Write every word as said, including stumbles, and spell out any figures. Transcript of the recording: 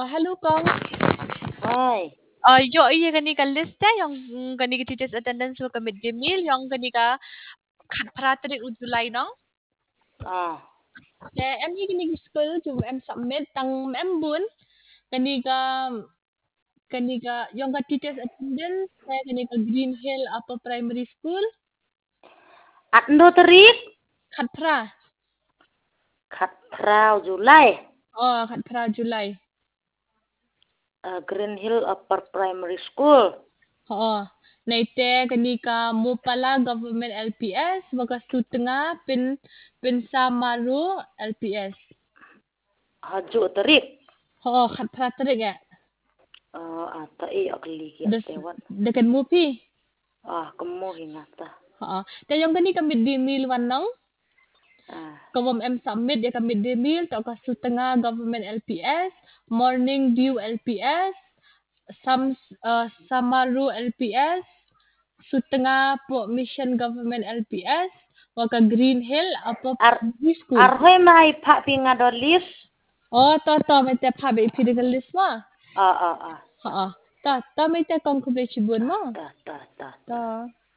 hello Kong. Hai. Uh, yo iya gani ka list ya yang mm, gani ka teachers attendance wa ka midday meal yang gani ka khat pratri u July nong. Ah. Eh em hi gani ka school jum em submit tang em bun gani ka gani ka yang ka teachers attendance eh gani ka Green Hill Upper Primary School Atndo tarik? khat pra. Khat prau Julai. Oh khat pra July. Uh, Green Hill Upper Primary School. Oo. Naite kani ka Mupala Government L P S waga Sutengah pin pin Samaru L P S. Haju tarik. Oo, khat pratrik ya. Uh, ata i akli kia Des tewat. dekat Mupi. Ah, kemo hingata. Oo. Dan yang kani kami di meal wanang Ah. kawam em submit ya kami di meal to ka Sutengah Government L P S, Morning Dew L P S, Sam uh, Samaru L P S, Sutengah Port Mission Government L P S, waka Green Hill apa Ar school. arhoi mai pak pinga dolis. Oh, ta ta mai te pha be phi de list ma. Ah ah ah. Ha ah. Ta ta mai te kong ku be chi bun ma. Ta ta ta ta. Ta.